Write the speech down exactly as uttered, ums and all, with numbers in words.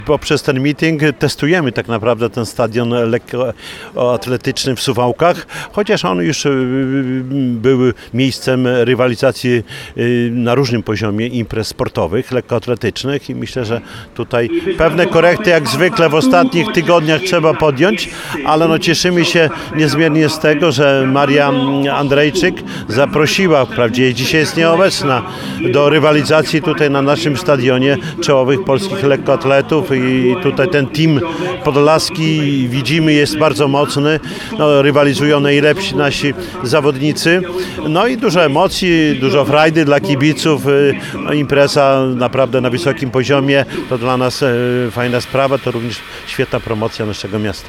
Poprzez ten meeting testujemy tak naprawdę ten stadion lekkoatletyczny w Suwałkach, chociaż on już był miejscem rywalizacji na różnym poziomie imprez sportowych, lekkoatletycznych i myślę, że tutaj pewne korekty jak zwykle w ostatnich tygodniach trzeba podjąć, ale no cieszymy się niezmiernie z tego, że Maria Andrejczyk zaprosiła, wprawdzie dzisiaj jest nieobecna, do rywalizacji tutaj na naszym stadionie czołowych polskich lekkoatletów i tutaj ten team podlaski widzimy jest bardzo mocny, no, rywalizują najlepsi nasi zawodnicy, no i dużo emocji, dużo frajdy dla kibiców, no, impreza naprawdę na wysokim poziomie, to dla nas fajna sprawa, to również świetna promocja naszego miasta.